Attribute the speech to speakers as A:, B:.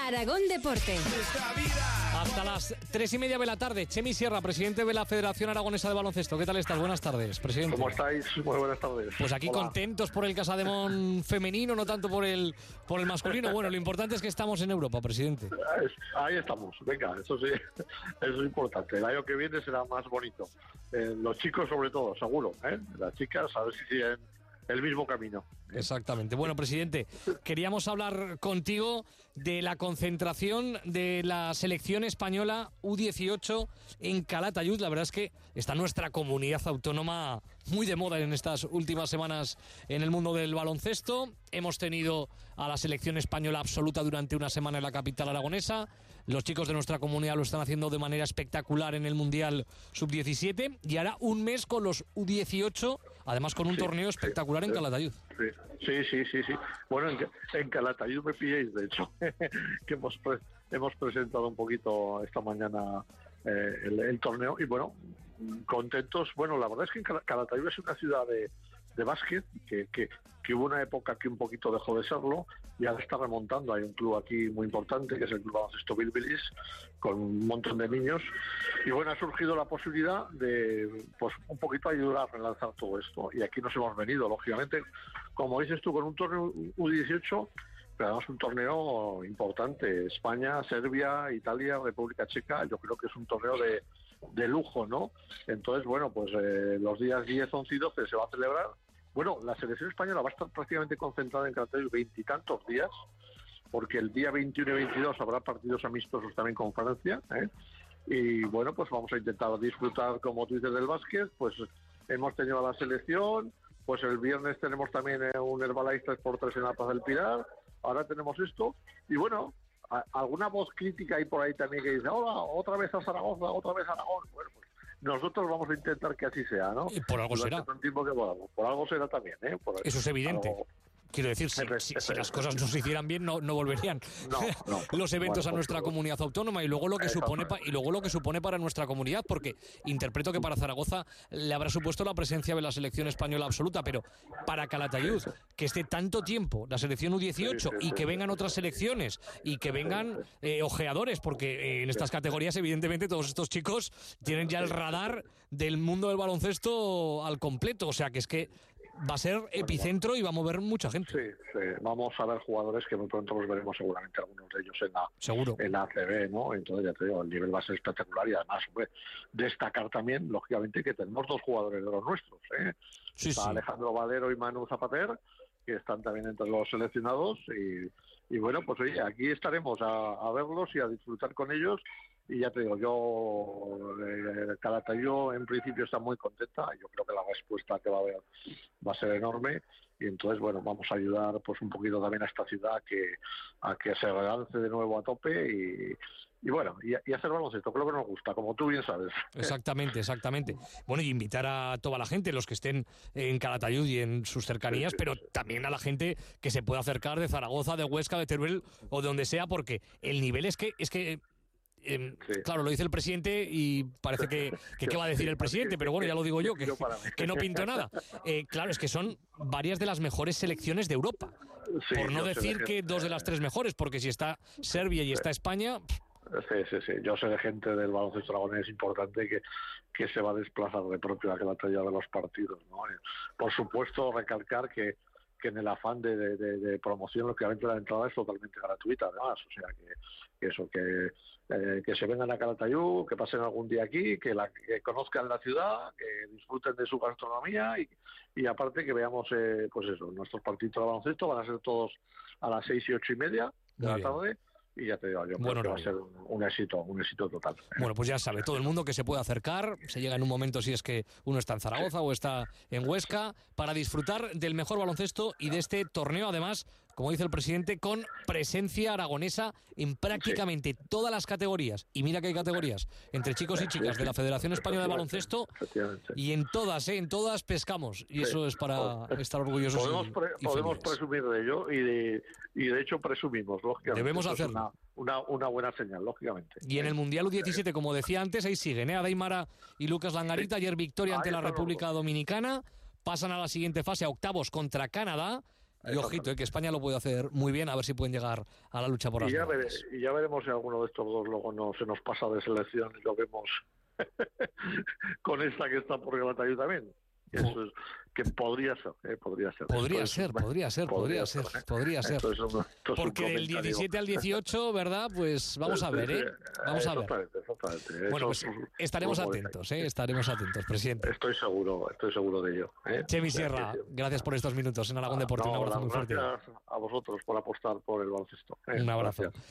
A: Aragón Deporte.
B: Hasta las 3:30 de la tarde. Chemi Sierra, presidente de la Federación Aragonesa de Baloncesto. ¿Qué tal estás? Buenas tardes, presidente.
C: ¿Cómo estáis? Muy buenas tardes.
B: Pues aquí
C: Hola.
B: Contentos por el Casademón femenino, no tanto por el masculino. Bueno, lo importante es que estamos en Europa, presidente.
C: Ahí estamos, venga, eso sí, eso es importante. El año que viene será más bonito. Los chicos sobre todo, seguro, las chicas a ver si siguen el mismo camino.
B: Exactamente. Bueno, presidente, queríamos hablar contigo de la concentración de la selección española U18 en Calatayud. La verdad es que está nuestra comunidad autónoma muy de moda en estas últimas semanas en el mundo del baloncesto. Hemos tenido a la selección española absoluta durante una semana en la capital aragonesa. Los chicos de nuestra comunidad lo están haciendo de manera espectacular en el Mundial Sub-17 y ahora un mes con los U18, además con un torneo espectacular en Calatayud.
C: Sí. Bueno, en Calatayud me pilláis, de hecho, que hemos presentado un poquito esta mañana el torneo y bueno, contentos. Bueno, la verdad es que Calatayud es una ciudad de básquet que hubo una época que un poquito dejó de serlo y ahora está remontando. Hay un club aquí muy importante que es el Club Baloncesto Bilbilis con un montón de niños y bueno, ha surgido la posibilidad de pues un poquito ayudar a relanzar todo esto y aquí nos hemos venido, lógicamente, como dices tú, con un torneo U18, pero además un torneo importante. España, Serbia, Italia, República Checa, yo creo que es un torneo de lujo, ¿no? Entonces, bueno, pues los días 10, 11 y 12 se va a celebrar. Bueno, la selección española va a estar prácticamente concentrada en Calatayud 20 y tantos días, porque el día 21 y 22 habrá partidos amistosos también con Francia, y bueno, pues vamos a intentar disfrutar, como tú dices, del básquet. Pues hemos tenido a la selección, pues el viernes tenemos también un Herbalife 3x3 en la Plaza del Pilar, ahora tenemos esto, y bueno, alguna voz crítica hay por ahí también que dice, hola, otra vez a Zaragoza, otra vez a Aragón. Bueno, pues nosotros vamos a intentar que así sea, ¿no?
B: Y por algo será.
C: Tiempo que podamos. Por algo será también,
B: Eso es evidente. Quiero decir, si las cosas no se hicieran bien, no volverían los eventos a nuestra comunidad autónoma y luego lo que supone para nuestra comunidad, porque interpreto que para Zaragoza le habrá supuesto la presencia de la selección española absoluta, pero para Calatayud, que esté tanto tiempo la selección U18 y que vengan otras selecciones y que vengan ojeadores, porque en estas categorías evidentemente todos estos chicos tienen ya el radar del mundo del baloncesto al completo, o sea que es que va a ser epicentro y va a mover mucha gente.
C: Sí, vamos a ver jugadores que muy pronto los veremos seguramente, algunos de ellos en la ACB, ¿no? Entonces ya te digo, el nivel va a ser espectacular y además, destacar también, lógicamente, que tenemos dos jugadores de los nuestros, Está Alejandro Valero y Manu Zapater, que están también entre los seleccionados y bueno, pues oye, aquí estaremos a verlos y a disfrutar con ellos. Y ya te digo, Calatayud en principio está muy contenta. Yo creo que la respuesta que va a haber va a ser enorme. Y entonces, bueno, vamos a ayudar pues un poquito también a esta ciudad a que se relance de nuevo a tope y bueno, y hacer baloncesto, que es lo que nos gusta, como tú bien sabes.
B: Exactamente. Bueno, y invitar a toda la gente, los que estén en Calatayud y en sus cercanías, pero también a la gente que se pueda acercar de Zaragoza, de Huesca, de Teruel o de donde sea, porque el nivel es que claro, lo dice el presidente y parece que qué va a decir el presidente, pero bueno, ya lo digo yo, que no pinto nada. Claro, es que son varias de las mejores selecciones de Europa, por no decir que dos de las tres mejores, porque si está Serbia y está España...
C: Sí. Yo sé de gente del baloncesto aragonés importante que se va a desplazar de propio a Calatayud de los partidos, ¿no? Por supuesto, recalcar que en el afán de promoción, lógicamente la entrada es totalmente gratuita, además, o sea que se vengan a Calatayud, que pasen algún día aquí, que conozcan la ciudad, que disfruten de su gastronomía y aparte que veamos, pues eso, nuestros partidos de baloncesto van a ser todos a las 6 y 8:30 de la tarde. Y ya te digo, yo creo que va a ser un éxito total.
B: Bueno, pues ya sabe, todo el mundo que se puede acercar, se llega en un momento si es que uno está en Zaragoza o está en Huesca, para disfrutar del mejor baloncesto y de este torneo, además, como dice el presidente, con presencia aragonesa en prácticamente todas las categorías. Y mira que hay categorías entre chicos y chicas de la Federación Española de Baloncesto y en todas pescamos. Y eso es para estar orgullosos.
C: Podemos presumir de ello y de hecho presumimos, lógicamente.
B: Debemos hacerlo.
C: Una buena señal, lógicamente.
B: Y en el Mundial U17, como decía antes, ahí siguen, Adaimara y Lucas Langarita. Ayer victoria ante la República Dominicana. Pasan a la siguiente fase, a octavos contra Canadá. Y ojito, que España lo puede hacer muy bien, a ver si pueden llegar a la lucha por las medallas.
C: Y ya veremos si alguno de estos dos luego no se nos pasa de selección y lo vemos con esta que está por Calatayud también. Eso es, que podría ser. Podría ser.
B: Porque del 17 al 18, ¿verdad? Pues vamos a ver, ¿eh? Vamos a ver.
C: Exactamente.
B: Bueno, pues estaremos atentos, presidente.
C: Estoy seguro de ello.
B: Chemi Sierra, gracias por estos minutos en Aragón Deportivo. Un abrazo muy fuerte.
C: Gracias a vosotros por apostar por el baloncesto.
B: Un abrazo. Gracias.